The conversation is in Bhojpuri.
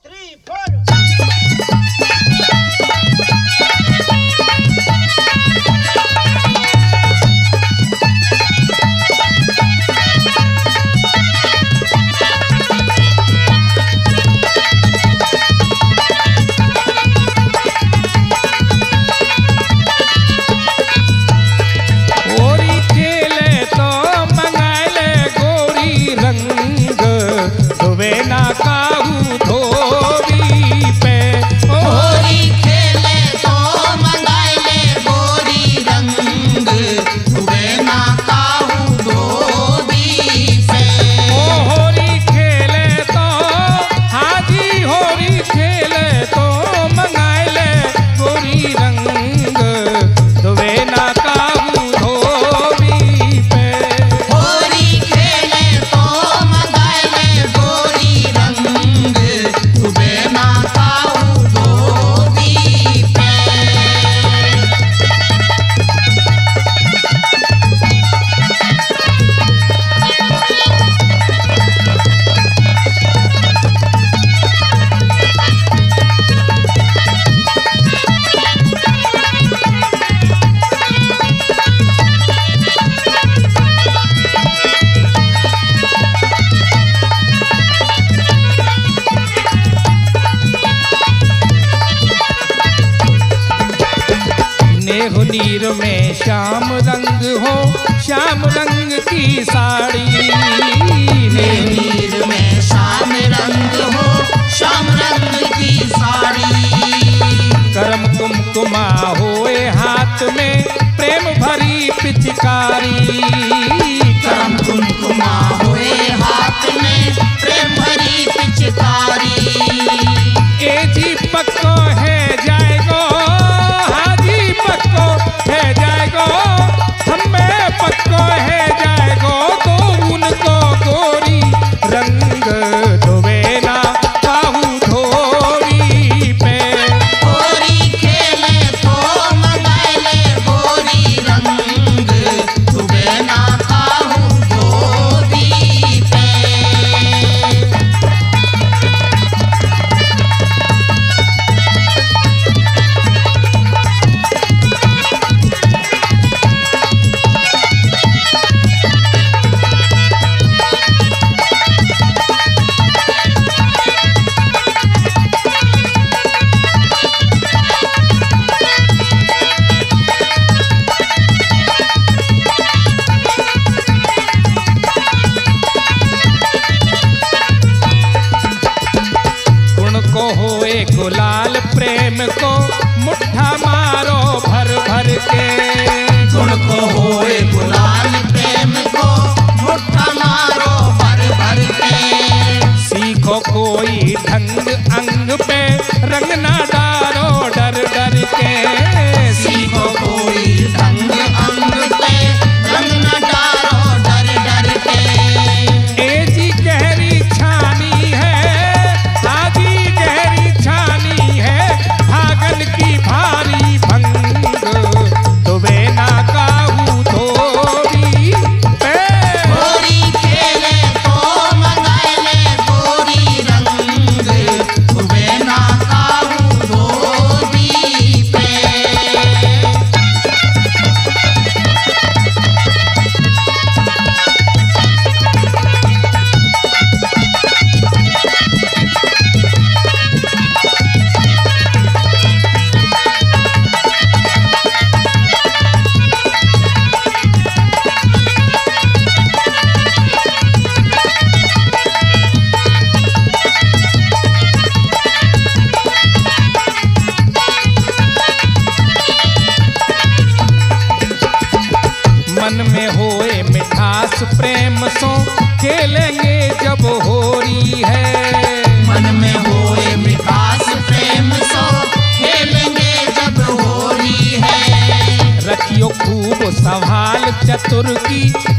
3, 4. होरी खेले तो मंगाले गोरी रंग धोवे ना काहू धोबी पे। होरी खेले तो मंगाले गोरी रंग धुबे ना काहू धोबी पे। ओ होरी खेले तो हाजी होरी खेले तो मंगाले गोरी रंग धोवे ना काहू धोबी पे। होरी खेले तो मंगाले गोरी रंग धुबे ना काहू धोबी पे। नेह नीर में श्याम रंग हो श्याम रंग की साड़ी। नेह नीर में श्याम रंग हो श्याम रंग की साड़ी। करम कुमकुमा होए हाथ में प्रेम भरी पिचकारी। करम कुमकुमा हुए हाथ में प्रेम भरी पिचकारी। ए जी पक्को है जाएगो हाजी पक्को है जाएगो हमें पक्को है जाएगो तो उनको गोरी रंग धोवे ना काहू धोबी पे। होरी खेले तो मंगाले गोरी रंग धुबे ना काहू धोबी पे। गुण को होए गुलाल प्रेम को मुट्ठा मारो भर भर के। गुण को होए गुलाल प्रेम को मुट्ठा मारो भर भर के। सीखो कोई ढंग अंग पे रंग ना डारो डर डर के। सीखो कोई ढंग अंग पे रंग न डारो डर डर के। ए जी गहरी छानी है आजी गहरी छानी है भागन की भारी भंग धोवे ना काहू धोबी पे। होरी खेले तो मंगाले गोरी रंग धुबे ना काहू धोबी पे। मन में होए मिठास प्रेम सो खेलेंगे जब होरी है। मन में होए मिठास प्रेम सो खेलेंगे जब होरी है। रखियो खूब सवाल चतुर की